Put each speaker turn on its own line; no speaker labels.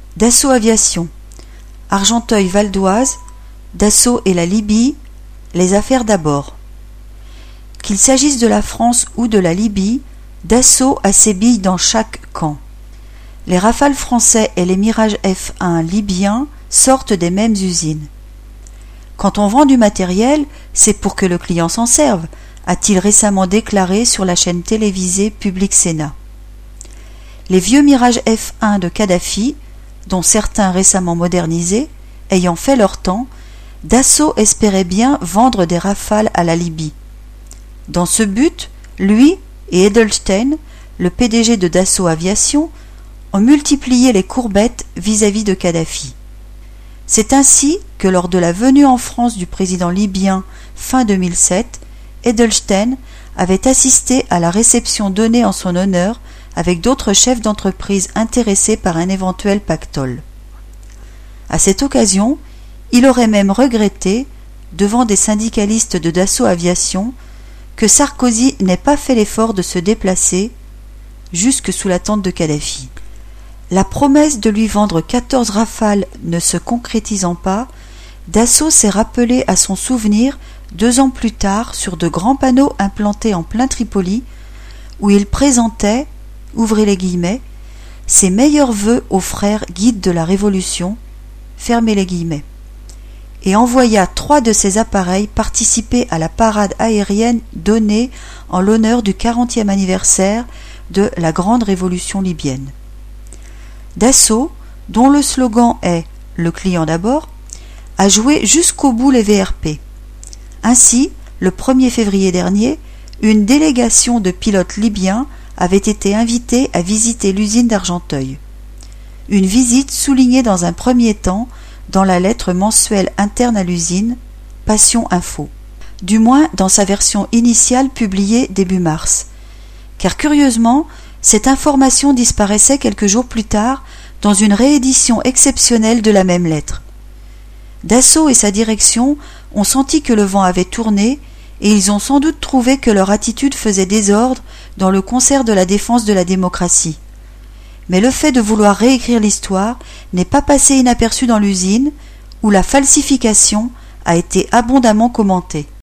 Dassault Aviation, Argenteuil-Val d'Oise, Dassault et la Libye, les affaires d'abord. Qu'il s'agisse de la France ou de la Libye, Dassault a ses billes dans chaque camp. Les Rafales français et les Mirage F1 libyens sortent des mêmes usines. Quand on vend du matériel, c'est pour que le client s'en serve, a-t-il récemment déclaré sur la chaîne télévisée Public Sénat. Les vieux Mirage F1 de Kadhafi, dont certains récemment modernisés, ayant fait leur temps, Dassault espérait bien vendre des Rafales à la Libye. Dans ce but, lui et Edelstein, le PDG de Dassault Aviation, ont multiplié les courbettes vis-à-vis de Kadhafi. C'est ainsi que lors de la venue en France du président libyen fin 2007, Edelstein avait assisté à la réception donnée en son honneur avec d'autres chefs d'entreprise intéressés par un éventuel pactole. À cette occasion, il aurait même regretté, devant des syndicalistes de Dassault Aviation, que Sarkozy n'ait pas fait l'effort de se déplacer jusque sous la tente de Kadhafi. La promesse de lui vendre 14 Rafales ne se concrétisant pas, Dassault s'est rappelé à son souvenir 2 ans plus tard sur de grands panneaux implantés en plein Tripoli où il présentait, ouvrez les guillemets, ses meilleurs vœux aux frères guides de la Révolution, fermez les guillemets, et envoya 3 de ses appareils participer à la parade aérienne donnée en l'honneur du 40e anniversaire de la Grande Révolution libyenne. Dassault, dont le slogan est « Le client d'abord », a joué jusqu'au bout les VRP. Ainsi, le 1er février dernier, une délégation de pilotes libyens avait été invitée à visiter l'usine d'Argenteuil. Une visite soulignée dans un premier temps dans la lettre mensuelle interne à l'usine, Passion Info, du moins dans sa version initiale publiée début mars. Car curieusement, cette information disparaissait quelques jours plus tard dans une réédition exceptionnelle de la même lettre. Dassault et sa direction ont senti que le vent avait tourné et ils ont sans doute trouvé que leur attitude faisait désordre dans le concert de la défense de la démocratie. Mais le fait de vouloir réécrire l'histoire n'est pas passé inaperçu dans l'usine où la falsification a été abondamment commentée.